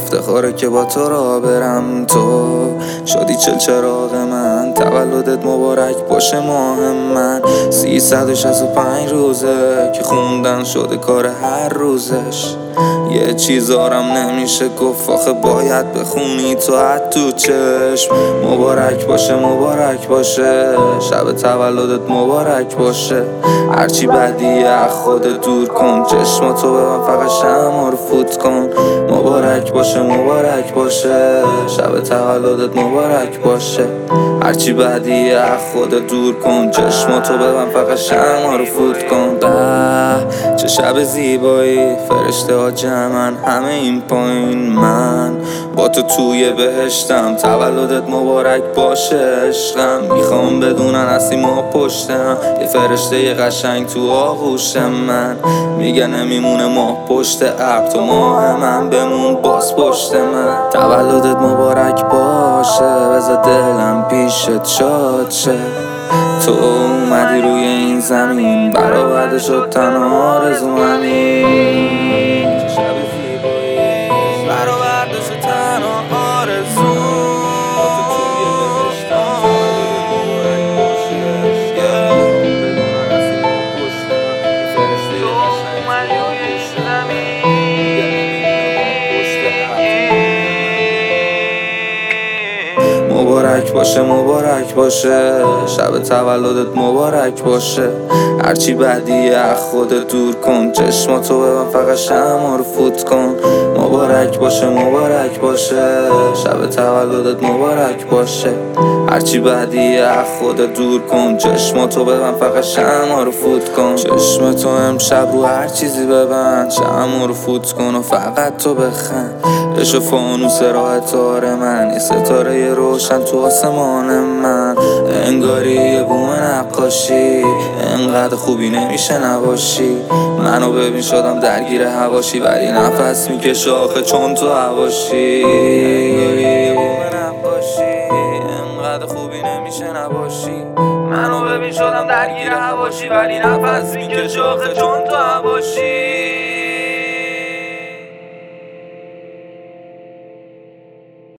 افتخاره که با تو را برم. تو شدی چراغ من، تولدت مبارک باشه ماه من. 365 روزه که خوندن شده کار هر روزش. یه چیزارم نمیشه گفت آخه باید بخونی تو حد تو چشم. مبارک باشه مبارک باشه، شب تولدت مبارک باشه. هرچی بدیه از خودت دور کن، چشماتو ببن فقط شمع رو فوت کن. مبارک باشه مبارک باشه، شب تولدت مبارک باشه. هرچی بدیه از خودت دور کن، چشماتو ببن فقط شمع رو فوت کن. به چه شب زیبایی، فرشته ها جمعن همه این پایین. من با تو توی بهشتم، تولدت مبارک باشه عشقم. میخوام بدونن هستی ما پشتم، یه فرشته یه قشنگ تو آغوش من. میگه نمیمونه ماه پشت ابر، تو ماه من بمون باز پشت من. تولدت مبارک باشه، بذار دلم پیشت شاد شه. تو اومدی روی این زمین، برآورده شد تنها آرزو همین. شب زیبایی برآورده شد تنها آرزو. مبارک باشه مبارک باشه، شب تولدت مبارک باشه. هرچی بدیه از خودت دور کن، چشماتو ببن فقط شمع رو فوت کن. مبارک باشه مبارک باشه، شب تولدت مبارک باشه. هرچی بدیه از خودت دور کن، چشماتو ببن فقط شمع رو فوت کن. چشمتو امشب رو هر چیزی ببند، شمع رو فوت کن و فقط تو بخند. عشق فانوس راه تار من، یه ستاره روشن تو آسمان من. انگاری یه بوم نقاشی، انقدر خوبی نمیشه نباشی. منو ببین شدم درگیر هواشی، ولی نفس میکشه آخه چون تو هواشی. انقدر خوبی نمیشه نباشی. منو ببین شدم درگیر هواشی، ولی نفس میکشه آخه چون تو هواشی.